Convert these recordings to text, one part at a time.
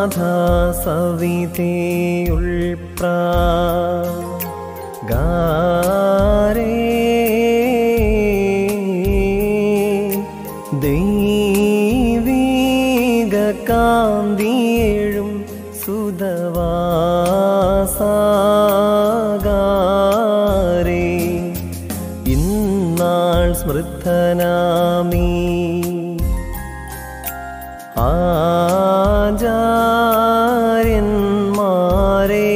ഗാരേ ദൈവീക കാന്തിയേഴും സുധവാസാഗാരേ ഇന്നാൾ സ്മൃതനാമീ ആചാര്യന്മാരെ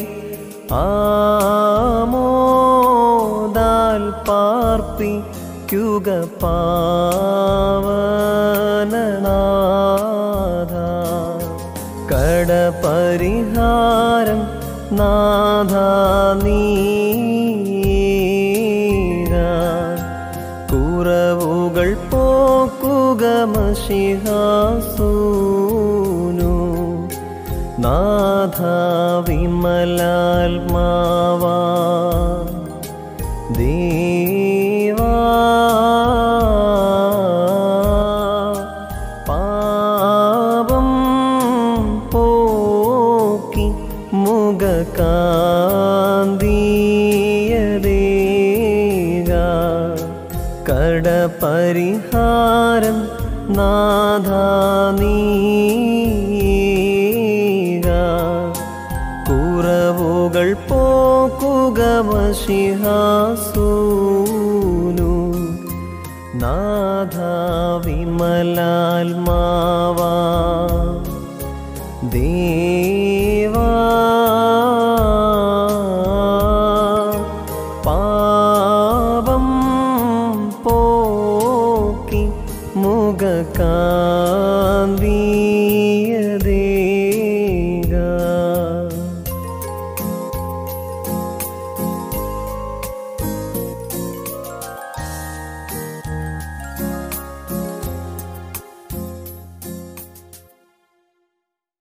ആമോദാൽ പാർപ്പിക്കുക പാവനനാഥ കടപരിഹാരം നാഥ നീരാൻ കുറവുകൾ പോക്കുക മശിഹാസൂനു നാഥ വിമലാത്മാവാ ദേവാ പാപം പോക്കി മുഖകാന്തിയദേഗ കടപരിഹാരം നാഥ നീക കുറവുകൾ പോക്കുക മശിഹാസൂനു നാഥ വിമലാത്മാവാ ദേവാ പാപം പോക്കി മുഖകാ